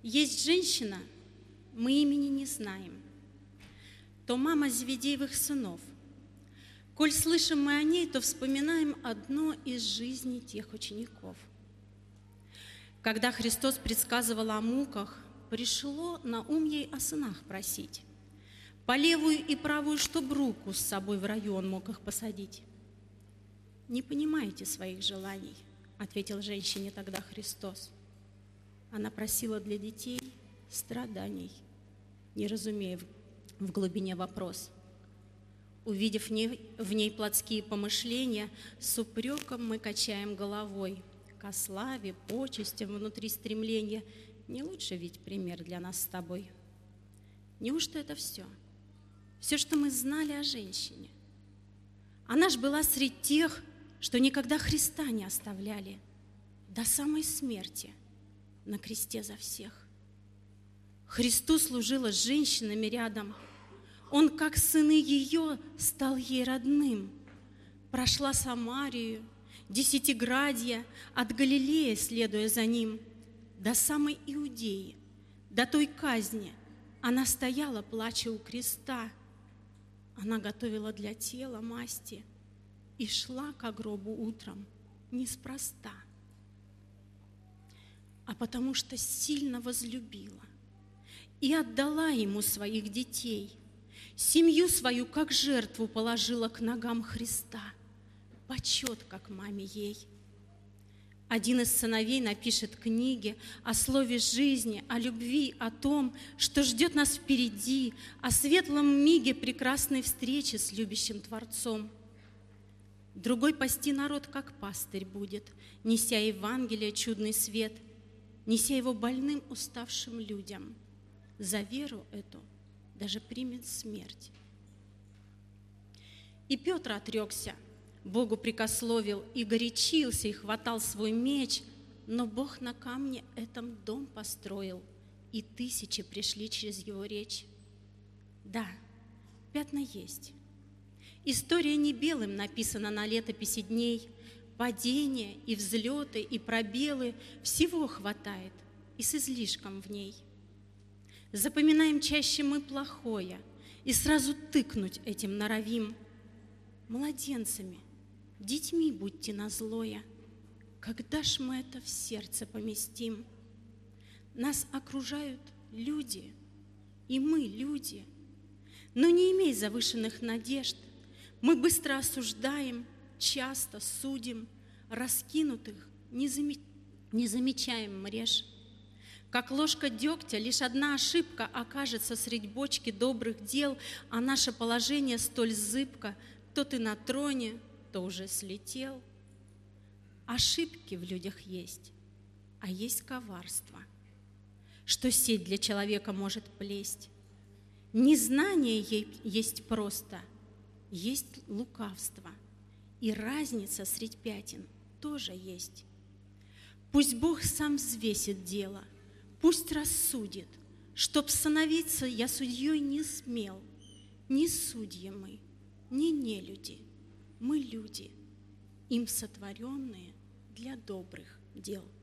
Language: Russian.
Есть женщина, мы имени не знаем, то мама Зеведеевых сынов. Коль слышим мы о ней, то вспоминаем одно из жизней тех учеников. Когда Христос предсказывал о муках, пришло на ум ей о сынах просить. По левую и правую, чтоб руку с собой в раю он мог их посадить. «Не понимаете своих желаний», — ответил женщине тогда Христос. Она просила для детей страданий, не разумея в глубине вопрос. Увидев в ней плотские помышления, с упреком мы качаем головой. Ко славе, почестям внутри стремления не лучше ведь пример для нас с тобой. Неужто это все? Все, что мы знали о женщине? Она ж была среди тех, что никогда Христа не оставляли до самой смерти на кресте за всех. Христу служила с женщинами рядом. Он, как сыны ее, стал ей родным. Прошла Самарию, Десятиградье, от Галилея, следуя за ним, до самой Иудеи, до той казни. Она стояла, плача у креста. Она готовила для тела масти и шла ко гробу утром неспроста, а потому что сильно возлюбила и отдала ему своих детей, семью свою как жертву положила к ногам Христа, почет как маме ей. Один из сыновей напишет книги о слове жизни, о любви, о том, что ждет нас впереди, о светлом миге прекрасной встречи с любящим Творцом. Другой пасти народ, как пастырь будет, неся Евангелие чудный свет, неся его больным, уставшим людям. За веру эту даже примет смерть. И Петр отрекся, Богу прикословил и горячился, и хватал свой меч, но Бог на камне этом дом построил, и тысячи пришли через его речь. Да, пятна есть. История не белым написана на летописи дней. Падения и взлеты, и пробелы всего хватает, и с излишком в ней. Запоминаем чаще мы плохое, и сразу тыкнуть этим норовим. Младенцами, детьми будьте назлое, когда ж мы это в сердце поместим? Нас окружают люди, и мы люди, но не имей завышенных надежд. Мы быстро осуждаем, часто судим, раскинутых не замечаем мреж. Как ложка дегтя, лишь одна ошибка окажется средь бочки добрых дел, а наше положение столь зыбко, то ты на троне, то уже слетел. Ошибки в людях есть, а есть коварство, что сеть для человека может плесть. Незнание ей есть просто, есть лукавство, и разница средь пятен тоже есть. Пусть Бог сам взвесит дело, пусть рассудит, чтоб становиться я судьей не смел. Не судьи мы, не нелюди, мы люди, им сотворенные для добрых дел.